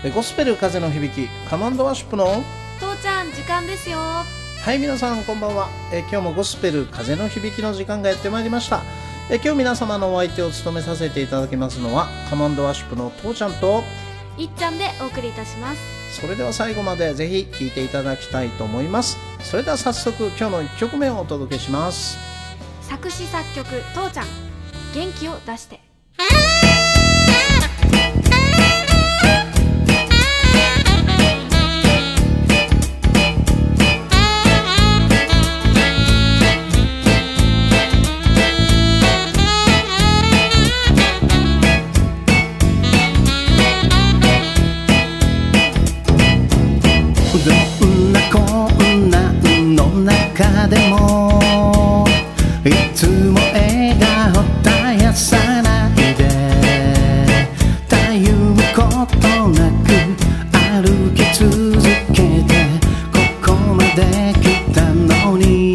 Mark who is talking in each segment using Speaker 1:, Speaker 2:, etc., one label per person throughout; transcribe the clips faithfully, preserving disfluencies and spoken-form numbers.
Speaker 1: ゴスペル風の響き、カマンドワーシップの
Speaker 2: 父ちゃん時間ですよ。は
Speaker 1: い、皆さんこんばんは。え今日もゴスペル風の響きの時間がやってまいりました。え今日皆様のお相手を務めさせていただきますのはカマンドワーシップの父ちゃんと
Speaker 2: いっちゃんでお送りいたします。
Speaker 1: それでは最後までぜひ聴いていただきたいと思います。それでは早速今日のいっきょくめをお届けします。
Speaker 2: 作詞作曲父ちゃん、元気を出して。
Speaker 3: どんな困難の中でもいつも笑顔絶やさないで、たゆむことなく歩き続けてここまで来たのに、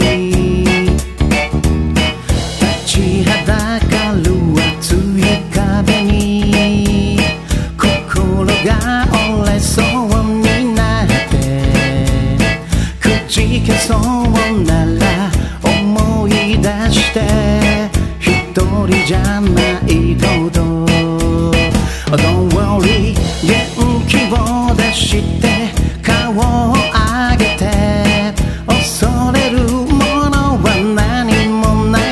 Speaker 3: 立ちはだかる熱い壁に心が折れそうになってくじけそうなら思い出して一人じゃないこと Don't worry 元気を出して顔を上げて恐れるものは何もない、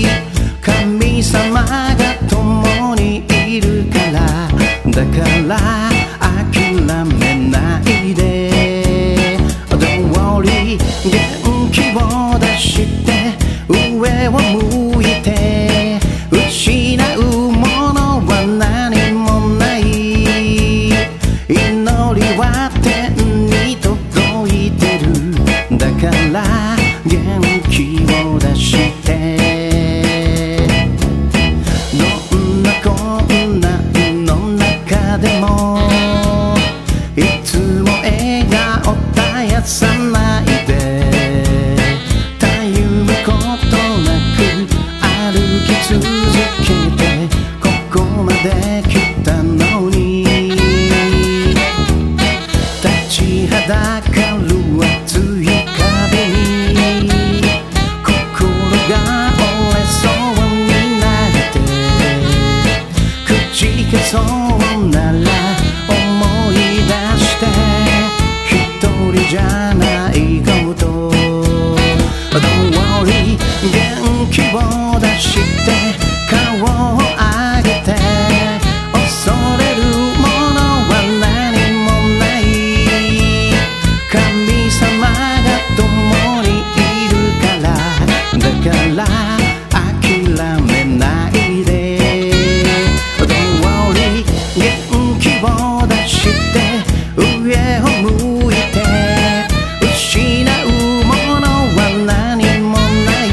Speaker 3: 神様が共にいるからだから諦めないで Don't worry 元気を出して上を向いて失うものは何もない、祈りは天に届いてるだから元気を出してどんな困難の中でもいつも笑顔絶やさないで、たゆむことなく歩き続けてここまで来たのに、立ちはだかる熱い壁に心が折れそうになってくじけそうなら思い出して一人じゃないこと Don't worry 元気を出して顔を上げて恐れるものは何もない、神様が共にいるからだから諦めないで Don't worry 元気を出して上を向いて失うものは何もない、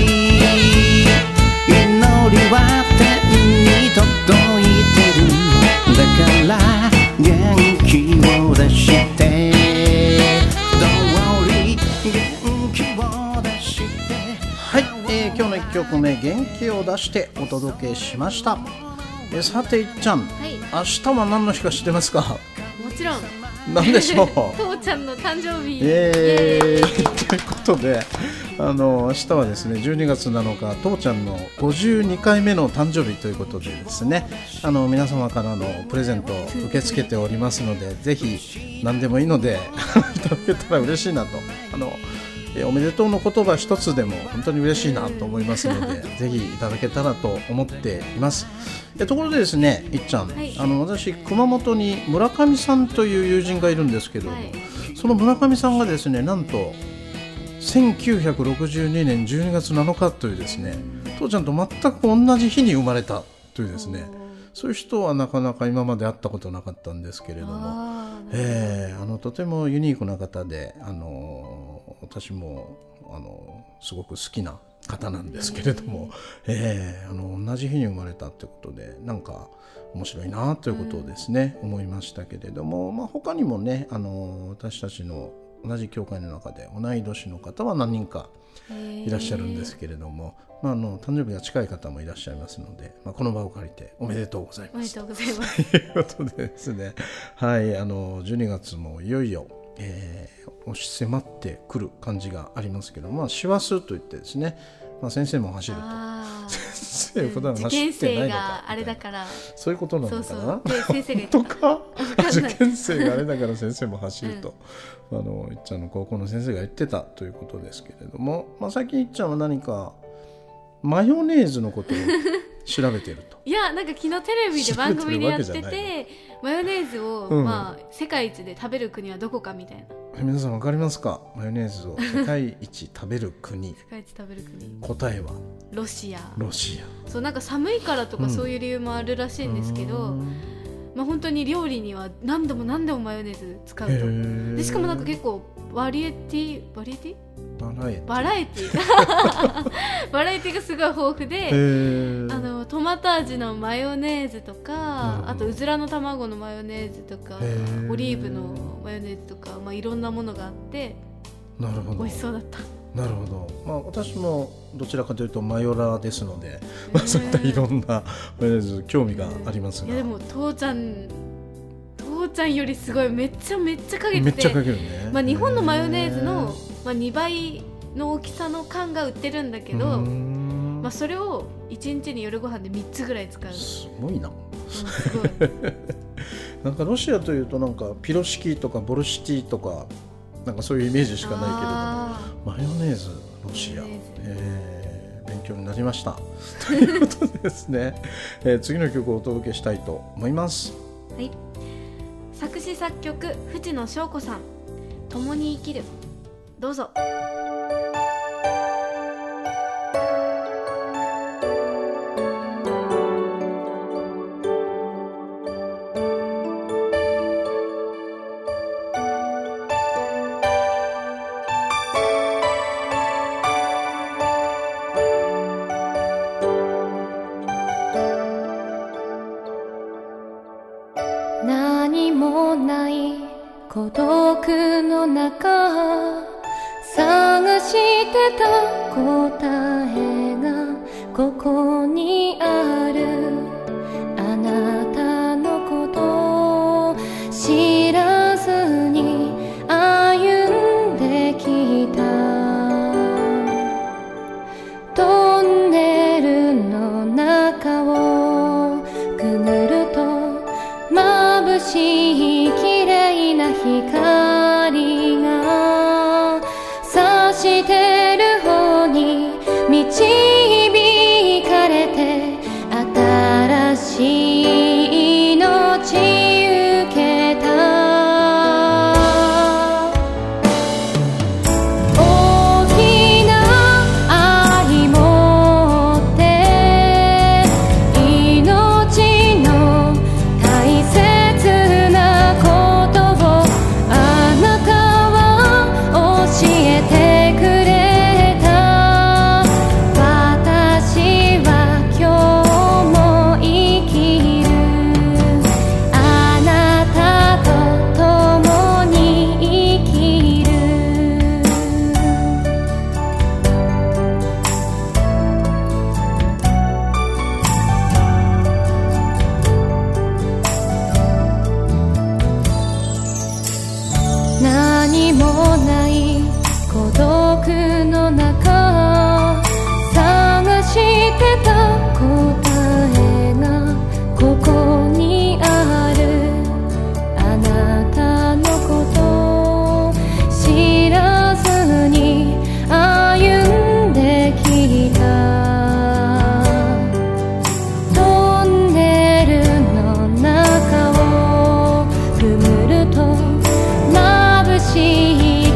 Speaker 3: 祈りは天に届いてるだから元気を出して Don't worry 元気を出して、
Speaker 1: はい、えー、今日のいっきょくめ元気を出してお届けしました。えー、さていっちゃん、
Speaker 2: はい、
Speaker 1: 明日は何の日か知ってますか？
Speaker 2: もちろん
Speaker 1: 何でしょう
Speaker 2: 父ちゃんの誕生日、
Speaker 1: えー、ということであの明日はですねじゅうにがつなのか父ちゃんのごじゅうにかいめの誕生日ということでですね、あの皆様からのプレゼントを受け付けておりますのでぜひ何でもいいのでいただけたら嬉しいなと、あのえおめでとうの言葉一つでも本当に嬉しいなと思いますのでぜひいただけたらと思っています。えところでですねいっちゃん、はい、あの私熊本に村上さんという友人がいるんですけども、はい、その村上さんがですねなんとせんきゅうひゃくろくじゅうにねんじゅうにがつなのかというですね父ちゃんと全く同じ日に生まれたというですね、そういう人はなかなか今まで会ったことなかったんですけれども、あ、えー、あのとてもユニークな方で、あの私もあのすごく好きな方なんですけれども、えー、あの同じ日に生まれたということでなんか面白いなということをですね、うん、思いましたけれども、まあ、他にもねあの私たちの同じ教会の中で同い年の方は何人かいらっしゃるんですけれども、まあ、あの誕生日が近い方もいらっしゃいますので、まあ、この場を借りておめでとうございます。
Speaker 2: おめでとうございます
Speaker 1: ということでですね、はい、あのじゅうにがつもいよいよ、えー、押し迫ってくる感じがありますけど、まあ、師走といってですね、まあ、先生も走ると。先生普段走ってないのか、
Speaker 2: 受験生があれだから
Speaker 1: そういうことなのかな。
Speaker 2: そうそうで先生が言ってた
Speaker 1: とか受験生があれだから先生も走ると、うん、あのいっちゃんの高校の先生が言ってたということですけれども、まあ、最近いっちゃんは何かマヨネーズのことを調べていると
Speaker 2: いやなんか昨日テレビで番組でやっててマヨネーズを、うんまあ、世界一で食べる国はどこかみたいな。
Speaker 1: 皆さん分かりますか？マヨネーズを世界一食べる国
Speaker 2: 世界一食べる国
Speaker 1: 答えは
Speaker 2: ロシア。
Speaker 1: ロシア。
Speaker 2: そうなんか寒いからとかそういう理由もあるらしいんですけど、うんまあ、本当に料理には何度も何度もマヨネーズ使うと。でしかもなんか結構バリエティバリエティ
Speaker 1: バラエティ
Speaker 2: バラエティバラエティがすごい豊富で、あのトマト味のマヨネーズとか、あとうずらの卵のマヨネーズとかオリーブのマヨネーズとか、まあ、いろんなものがあって
Speaker 1: なるほど
Speaker 2: 美味しそうだった。
Speaker 1: なるほど、まあ、私もどちらかというとマヨラーですので、まあ、そういったいろんなマヨネーズ興味がありますが、
Speaker 2: いやでも父ちゃん父ちゃんよりすごいめっちゃめっちゃかけてて、
Speaker 1: めっちゃかけるね、
Speaker 2: まあ、日本のマヨネーズの、まあ、にばいの大きさの缶が売ってるんだけど、まあ、それをいちにちに夜ご飯でみっつぐらい使う。
Speaker 1: すごいな、
Speaker 2: うん、すごい
Speaker 1: なんかロシアというとなんかピロシキとかボルシティとかなんかそういうイメージしかないけれども、マヨネーズロシア、えー、勉強になりましたということでですね、えー、次の曲をお届けしたいと思います。
Speaker 2: はい、作詞作曲藤野翔子さん、共に生きる。どうぞ。
Speaker 4: 何もない孤独の中、探してた答えがここにある。あなたのことを知らずに歩んできた。トンネルの中をくぐると眩しい綺麗な光が差してる方に導かれて、新しい命受けた。大きな愛持って命の大切なことをあなたは教えてくれた。私は今日も生きる。あなたと共に生きる。何もない孤独の中、探してた答えがここにある。あなたのことを知らずに歩んできた。トンネルの中をくぐると眩しい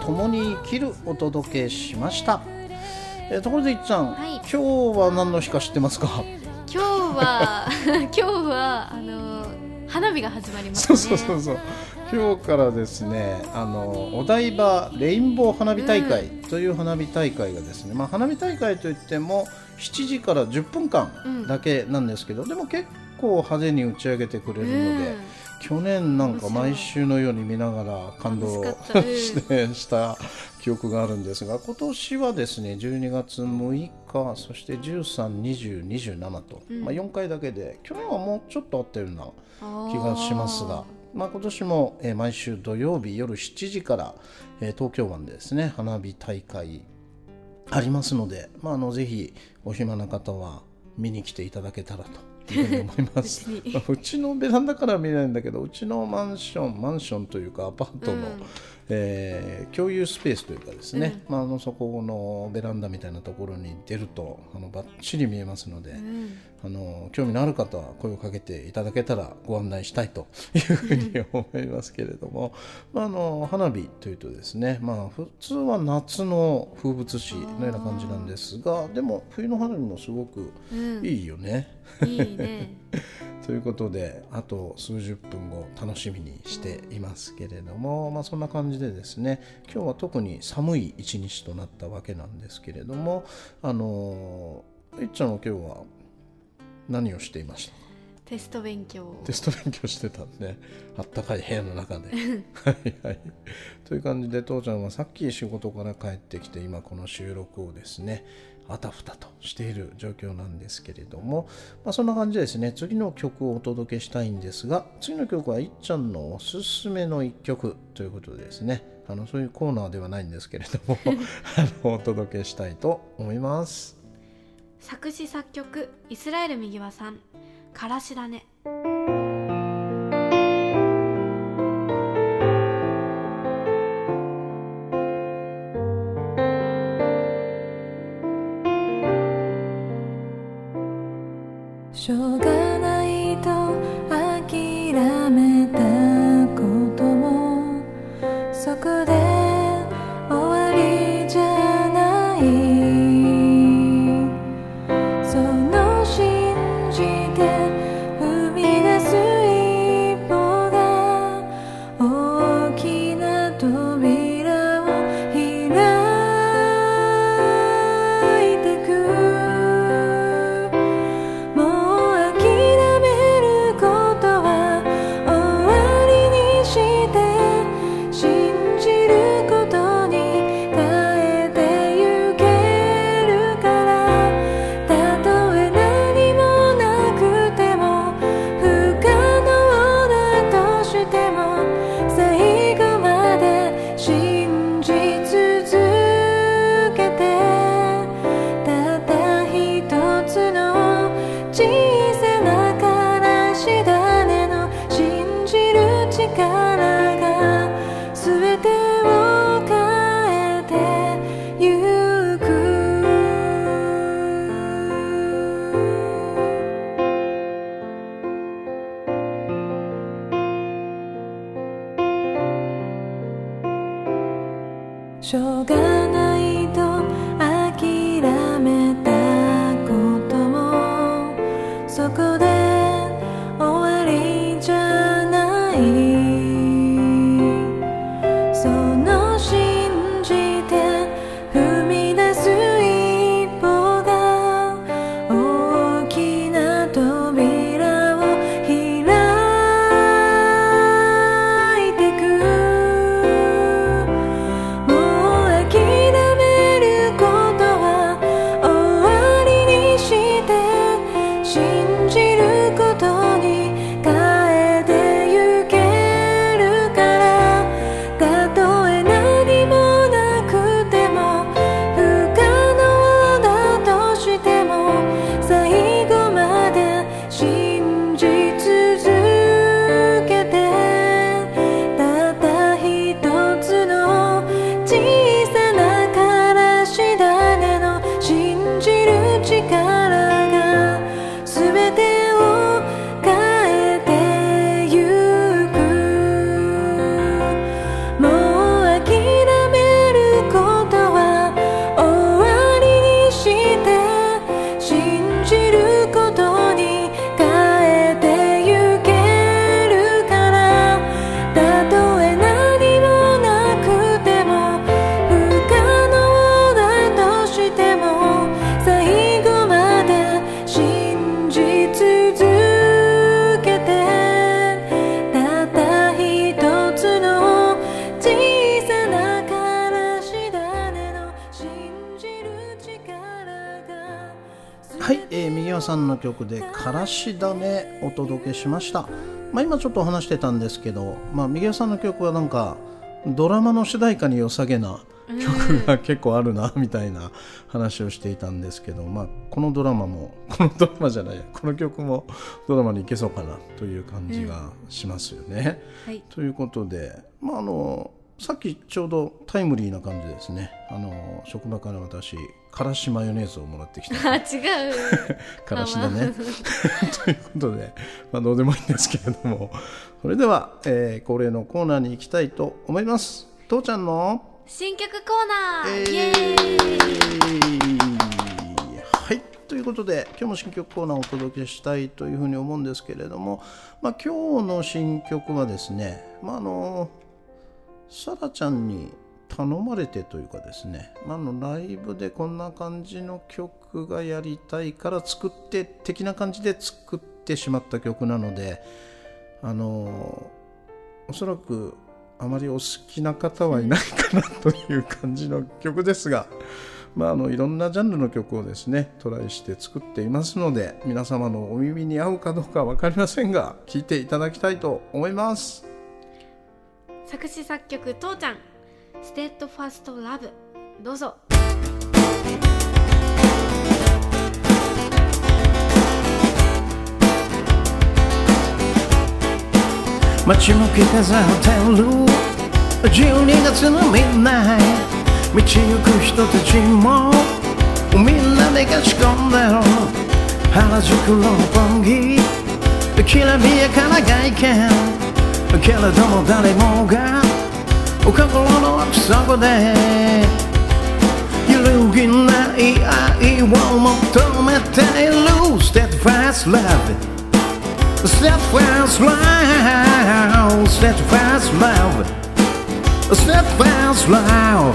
Speaker 1: 共に生きるお届けしました。えー、ところでいっちゃん、
Speaker 2: はい、
Speaker 1: 今日は何の日か知ってますか？
Speaker 2: 今日は今日はあの花火が始まりますね。
Speaker 1: そうそうそうそう、今日からですね、あのお台場レインボー花火大会という花火大会がですね、うん、まあ、花火大会といってもしちじからじゅっぷんかんだけなんですけど、うん、でも結構派手に打ち上げてくれるので、うん、去年なんか毎週のように見ながら感動して、うん、した記憶があるんですが、今年はですねじゅうにがつむいか、そしてじゅうさん、にじゅう、にじゅうしちと、うん、まあ、よんかいだけで、去年はもうちょっとあったような気がしますが、まあ、今年も、えー、毎週土曜日夜しちじから、えー、東京湾でですね花火大会ありますので、まあ、あのぜひお暇な方は見に来ていただけたらというふうに思います。う, うちのベランダからは見えないんだけど、うちのマンションマンションというかアパートの、うん、えー、共有スペースというかですね、うん、まあ、あのそこのベランダみたいなところに出るとあのバッチリ見えますので、うん、あの興味のある方は声をかけていただけたらご案内したいというふうに思いますけれどもまあ、あの花火というとですね、まあ、普通は夏の風物詩のような感じなんですが、でも冬の花火もすごくいいよね、
Speaker 2: うん、いいね
Speaker 1: ということで、あと数十分後楽しみにしていますけれども、まあ、そんな感じでですね、今日は特に寒い一日となったわけなんですけれども、あのいっちゃんは今日は何をしていました？
Speaker 2: テスト勉強
Speaker 1: テスト勉強してたんで、あったかい部屋の中ではいはい、という感じで、父ちゃんはさっき仕事から帰ってきて、今この収録をですねあたふたとしている状況なんですけれども、まあ、そんな感じでですね、次の曲をお届けしたいんですが、次の曲はいっちゃんのおすすめのいっきょくということでですね、あのそういうコーナーではないんですけれどもあのお届けしたいと思います。
Speaker 2: 作詞作曲イスラエルみぎわさん、からしだね。
Speaker 4: しょうがないと諦めたことも、そこで終わりじゃない。その信じて踏み出す一歩が大きな扉を開いてく。もう諦めることは終わりにして、信じることに変えてゆけるから。たとえ何もなくても不可能だとしても、最後まで信じ続けて、たった一つの小さなからし種の信じる力が全てを変えてゆく。しょうがないと諦めたことも、そこで終わりじゃない。その信じて踏み出す一歩が大きな扉を開いてく。もう諦
Speaker 1: アさんの曲でからし種お届けしました。まあ、今ちょっと話してたんですけど、まあ、みぎやさんの曲はなんかドラマの主題歌に良さげな曲が結構あるなみたいな話をしていたんですけど、まあ、このドラマもこのドラマじゃないこの曲もドラマにいけそうかなという感じがしますよね、うんはい、ということで、まあ、あのさっきちょうどタイムリーな感じですね。あの職場から私からしマヨネーズをもらってきた。
Speaker 2: あ、違う
Speaker 1: からしだねということで、まあ、どうでもいいんですけれども、それでは、えー、恒例のコーナーに行きたいと思います。父ちゃんの
Speaker 2: 新曲コーナー、えー、イエ
Speaker 1: ーイ。はい、ということで今日も新曲コーナーをお届けしたいというふうに思うんですけれども、まあ、今日の新曲はですね、まあ、あのサラちゃんに頼まれてというかですね、まあ、あのライブでこんな感じの曲がやりたいから作って的な感じで作ってしまった曲なので、あのおそらくあまりお好きな方はいないかなという感じの曲ですが、まあ、あのいろんなジャンルの曲をですねトライして作っていますので、皆様のお耳に合うかどうかは分かりませんが聴いていただきたいと思います。
Speaker 2: 作詞作曲父ちゃん、ステッドファストラブ、どうぞ。
Speaker 3: 街も着飾ってるじゅうにがつのミッドナイト、道行く人たちもみんなでかし込んでる原宿六本木、きらびやかな外見けれども誰もが心の奥底で揺るぎない愛を求めている Steadfast love Steadfast love Steadfast love Steadfast love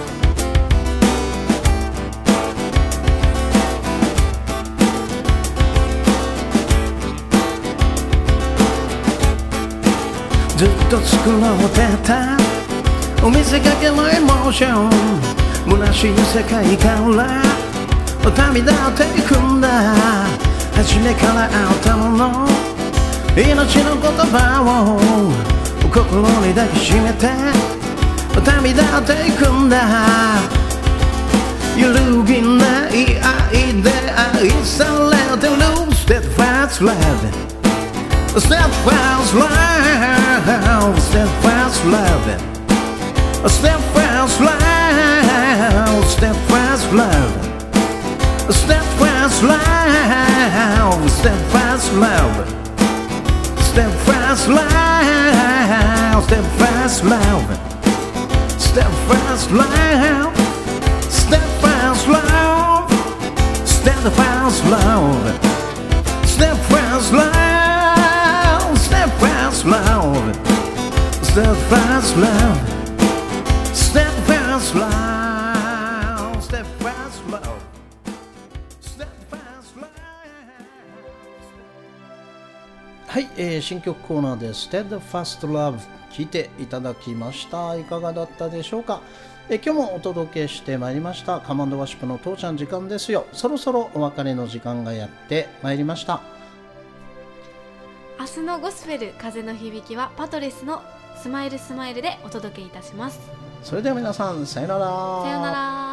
Speaker 3: ずっと作ろうてたお見せかけのエモーション、虚しい世界から旅立っていくんだ。初めからあったもの命の言葉を心に抱きしめて旅立っていくんだ。揺るぎない愛で愛されてる Steadfast love Steadfast love Steadfast love Steadfast love Steadfast love Steadfast love Steadfast love Steadfast love Steadfast love Steadfast love Steadfast love Steadfast love Steadfast love Steadfast love Steadfast love Steadfast love Steadfast love Steadfast love
Speaker 1: はい、えー、新曲コーナーで Steadfast love 聴いていただきました。いかがだったでしょうか。え今日もお届けしてまいりましたカマンドワシプの父ちゃん時間ですよ。そろそろお別れの時間がやってまいりました。
Speaker 2: 明日のゴスペル風の響きはパトレスのスマイルスマイルでお届けいたします。
Speaker 1: それでは皆さんさよなら。
Speaker 2: さよなら。